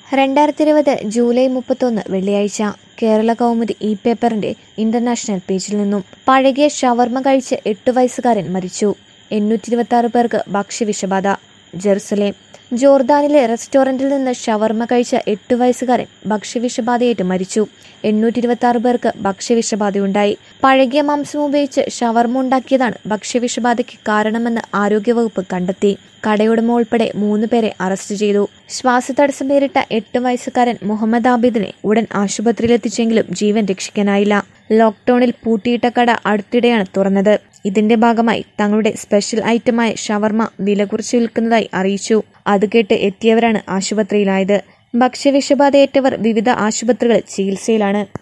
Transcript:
2020 July 31 വെള്ളിയാഴ്ച കേരള കൗമുദി ഇ പേപ്പറിന്റെ ഇന്റർനാഷണൽ പേജിൽ നിന്നും പഴകിയ ഷവർമ കഴിച്ച് 8 വയസ്സുകാരൻ മരിച്ചു. 826 പേർക്ക് ഭക്ഷ്യവിഷബാധ. ജെറുസലേം. ജോർദാനിലെ റെസ്റ്റോറന്റിൽ നിന്ന് ഷവർമ കഴിച്ച 8 വയസ്സുകാരൻ ഭക്ഷ്യവിഷബാധയേറ്റ് മരിച്ചു. 826 പേർക്ക് ഭക്ഷ്യവിഷബാധയുണ്ടായി. പഴകിയ മാംസം ഉപയോഗിച്ച് ഷവർമ ഉണ്ടാക്കിയതാണ് ഭക്ഷ്യവിഷബാധയ്ക്ക് കാരണമെന്ന് ആരോഗ്യവകുപ്പ് കണ്ടെത്തി. കടയുടമ ഉൾപ്പെടെ 3 പേരെ അറസ്റ്റ് ചെയ്തു. ശ്വാസതടസ്സം നേരിട്ട 8 വയസ്സുകാരൻ മുഹമ്മദ് ആബിദിനെ ഉടൻ ആശുപത്രിയിലെത്തിച്ചെങ്കിലും ജീവൻ രക്ഷിക്കാനായില്ല. ലോക്ക്ഡൌണിൽ പൂട്ടിയിട്ട കട അടുത്തിടെയാണ് തുറന്നത്. ഇതിന്റെ ഭാഗമായി തങ്ങളുടെ സ്പെഷ്യൽ ഐറ്റമായ ഷവർമ വില കുറച്ച് വിൽക്കുന്നതായി അറിയിച്ചു. അത് കേട്ട് എത്തിയവരാണ് ആശുപത്രിയിലായത്. ഭക്ഷ്യവിഷബാധയേറ്റവർ വിവിധ ആശുപത്രികളിൽ ചികിത്സയിലാണ്.